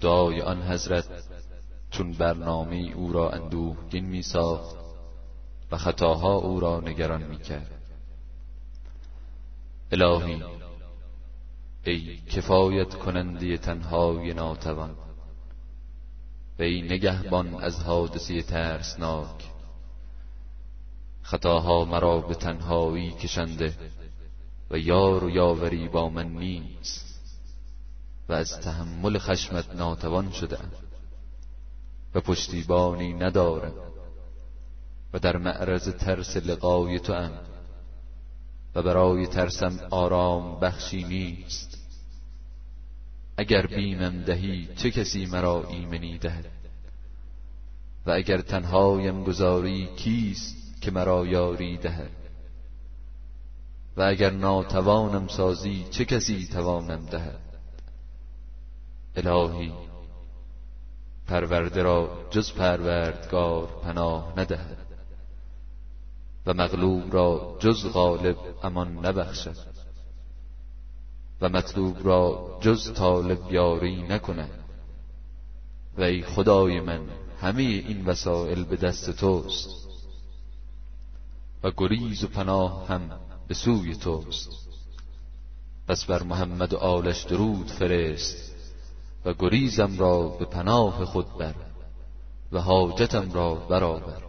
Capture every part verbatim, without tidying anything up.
دعای آن حضرت چون برنامه او را اندوهگین می ساخت و خطاها او را نگران می کرد. الهی ای کفایت کننده تنهای ناتوان و ای نگهبان از حادثه ترسناک، خطاها مرا به تنهایی کشنده و یار و یاوری با من نیست و از تحمل خشمت ناتوان شده‌ام و پشتیبانی ندارم و در معرض ترس لقای تو ام و برای ترسم آرام بخشی نیست. اگر بیمم دهی چه کسی مرا ایمنی دهد و اگر تنهایم گذاری کیست که مرا یاری دهد و اگر ناتوانم سازی چه کسی توانم دهد. الهی پرورده را جز پروردگار پناه ندهد و مغلوب را جز غالب امان نبخشد و مطلوب را جز طالب یاری نکند. و ای خدای من همه این وسائل به دست توست و گریز و پناه هم به سوی توست. پس بر محمد و آلش درود فرست و گریزم را به پناه خود بر و حاجتم را برآور.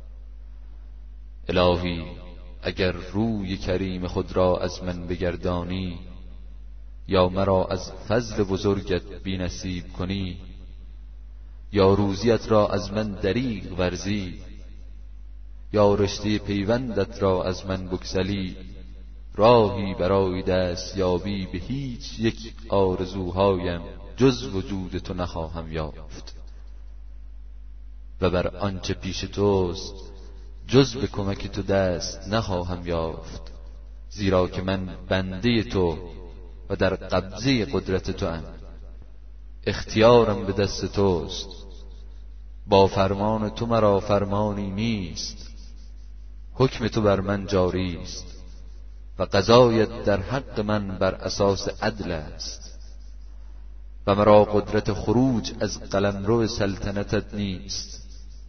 الهی اگر روی کریم خود را از من بگردانی یا مرا از فضل بزرگت بی نصیب کنی یا روزیت را از من دریغ ورزی یا رشته پیوندت را از من بگسلی، راهی برای دست یابی به هیچ یک آرزوهایم جز وجود تو نخواهم یافت و بر آنچه پیش توست جز به کمک تو دست نخواهم یافت، زیرا که من بنده تو و در قبضه قدرت تو ام. اختیارم به دست توست، با فرمان تو مرا فرمانی نیست. حکم تو بر من جاری است و قضایت در حق من بر اساس عدل است و مرا قدرت خروج از قلمرو سلطنتت نیست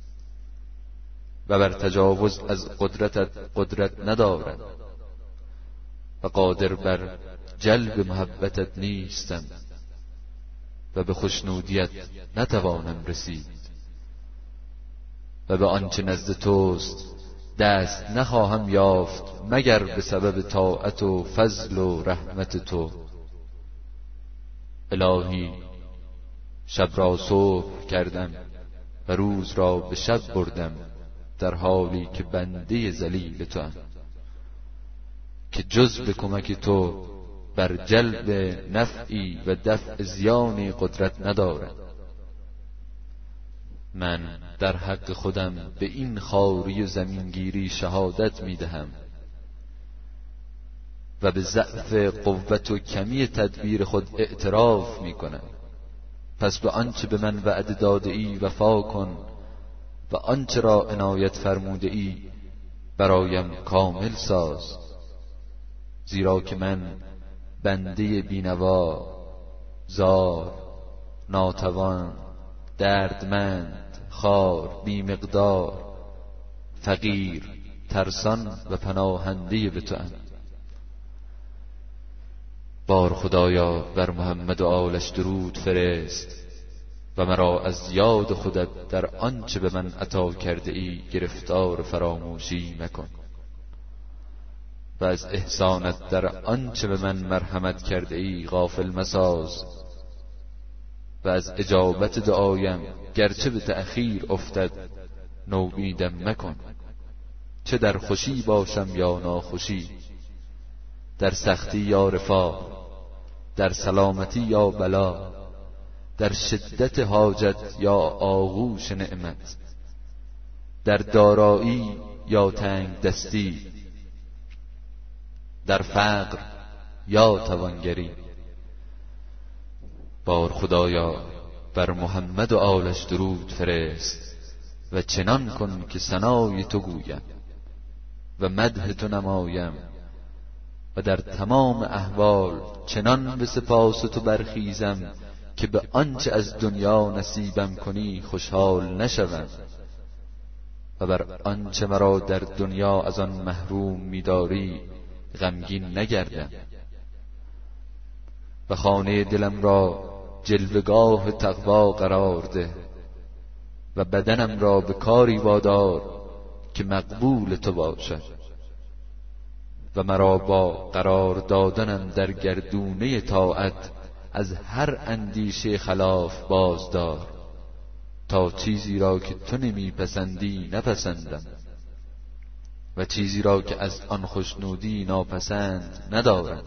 و بر تجاوز از قدرتت قدرت ندارم و قادر بر جلب محبتت نیستم و به خوشنودیت نتوانم رسید و به آنچه نزد توست دست نخواهم یافت مگر به سبب طاعت و فضل و رحمت تو. الهی شب را صبح کردم و روز را به شب بردم در حالی که بنده ذلیل تو ام که جز به کمک تو بر جلب نفعی و دفع زیانی قدرت ندارم. من در حق خودم به این خواری و زمینگیری شهادت می دهم و به ضعف قوت و کمی تدبیر خود اعتراف می کنم. پس به آنچه به من وعده داده ای وفا کن و آنچه را عنایت فرموده ای برایم کامل ساز، زیرا که من بنده بینوا، زار، ناتوان، دردمند، خار، بیمقدار، فقیر، ترسان و پناهنده به تو ام. بار خدایا بر محمد و آلش درود فرست و مرا از یاد خودت در آنچه به من عطا کرده ای گرفتار فراموشی مکن و از احسانت در آنچه به من مرحمت کرده ای غافل مساز و از اجابت دعایم گرچه به تأخیر افتد نومیدم مکن. چه در خوشی باشم یا ناخوشی، در سختی یا رفاه، در سلامتی یا بلا، در شدت حاجت یا آغوش نعمت، در دارایی یا تنگ دستی، در فقر یا توانگری. بار خدایا بر محمد و آلش درود فرست و چنان کن که ثنای تو گویم و مدح تو نمایم و در تمام احوال چنان به سپاس تو برخیزم که به آنچه از دنیا نصیبم کنی خوشحال نشوم و بر آنچه مرا در دنیا از آن محروم می‌داری غمگین نگردم و خانه دلم را جلوگاه تقوا قرار ده و بدنم را به کاری وادار که مقبول تو باشد و مرا با قرار دادنم در گردونه طاعت از هر اندیشه خلاف بازدار تا چیزی را که تو نمیپسندی نپسندم و چیزی را که از آن خوشنودی ناپسند ندارم.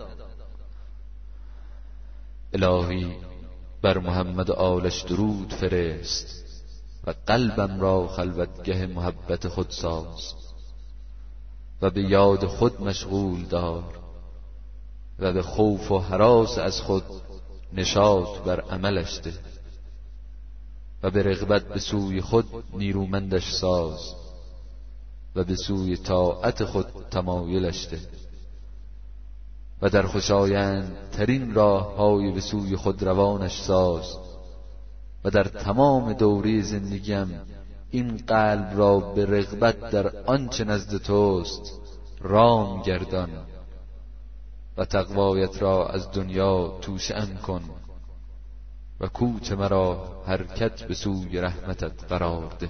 الهی بر محمد و آلش درود فرست و قلبم را خلوتگه محبت خود ساز و به یاد خود مشغول دار و به خوف و هراس از خود نشاط بر عملش ده و به رغبت به سوی خود نیرومندش ساز و به سوی طاعت خود تمایلش ده و در خوشایند ترین راه های به سوی خود روانش ساز و در تمام دوره زندگیم این قلب را به رغبت در آنچه نزد توست رام گردان و تقوایت را از دنیا توشه‌ام کن و کوچ مرا حرکت به سوی رحمتت قرار ده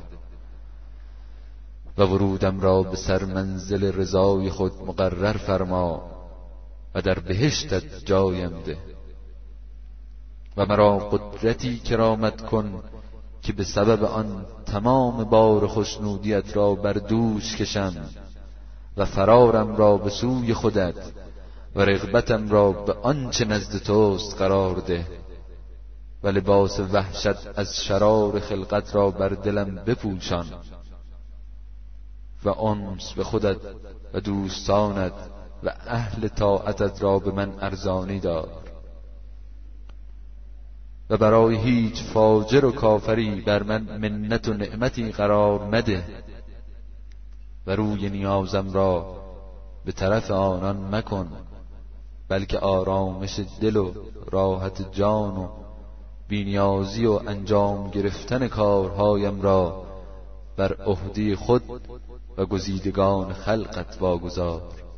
و ورودم را به سر منزل رضای خود مقرر فرما و در بهشتت جایم ده و مرا قدرتی کرامت کن که به سبب آن تمام بار خوشنودیت را بر دوش کشم و فرارم را به سوی خودت و رغبتم را به آنچه نزد توست قرار ده و لباس وحشت از شرار خلقت را بر دلم بپوشان و انس به خودت و دوستانت و اهل طاعتت را به من ارزانی دار و برای هیچ فاجر و کافری بر من منت و نعمتی قرار مده و روی نیازم را به طرف آنان مکن بلکه آرامش دل و راحت جان و بی‌نیازی و انجام گرفتن کارهایم را بر عهده خود و گزیدگان خلقت واگذار.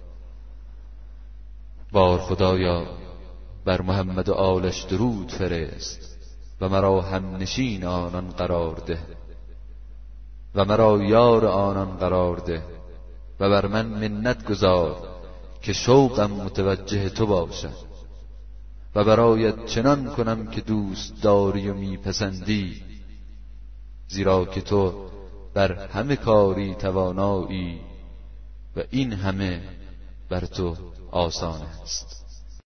بار خدایا بر محمد و آلش درود فرست و مرا هم نشین آنان قرار ده و مرا یار آنان قرار ده و بر من منت گذار که شوقم متوجه تو باشد و برایت چنان کنم که دوست داری و میپسندی زیرا که تو بر همه کاری توانایی و این همه بر تو آسان است.